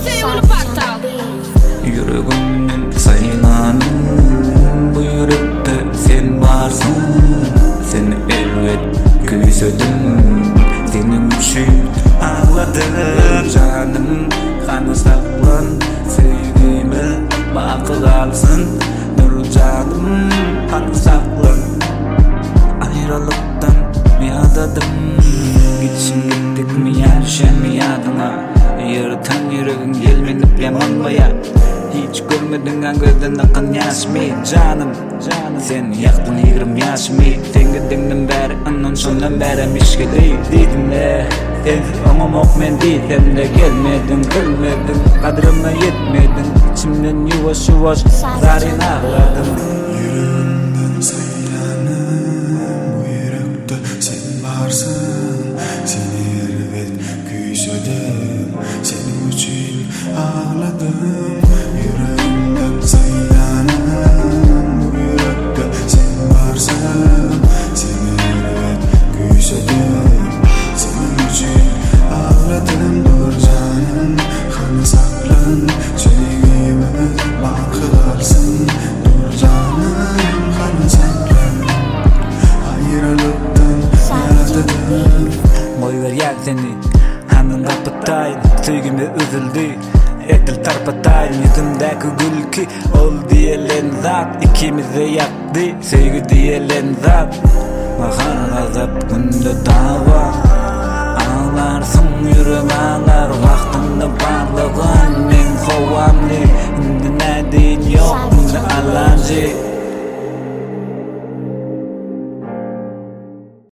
Yüreğimden sayılanım, bu yürekte sen varsın. Seni elbet küysedim, senin için ağladım. Canım kanı saklan, sevgime bakı kalsın. Nur canım kanı saklan, ayrılıktan mi adadım. Gitsin gittik mi yarışan mi yadına, yırtan yüreğin gelmenip yaman baya. Hiç görmedin gözden akın yaş mi canım, sen yaktın 20 yaş mi. Sen gidingden beri ondan sondan beri mişke dedim de ama mok men dedim de gelmedin kılmedin, kadrıma yetmedin. İçimden yuvaş yuvaş zarin ağladım. Yüreğimden sayılanım, bu yürekte sen varsın. Seni elbet küysedim, senin için ağladım. Yüreğimden sayılanım, bu yürekte sen varsın. Seni elbet küysedim, senin için ağladım. Dur canım kanı saklan, sevgime bakı kalsın. Dur canım kanı saklan, ayrılıktan yaratıdım. Boyver yak seni hanım kapatayın, sevgime üzüldü etil tarpatayın. Yüzümdeki gül ki ol diyelen zat, ikimizi yaktı sevgi diyelen zat. Bahar gazap günde dava,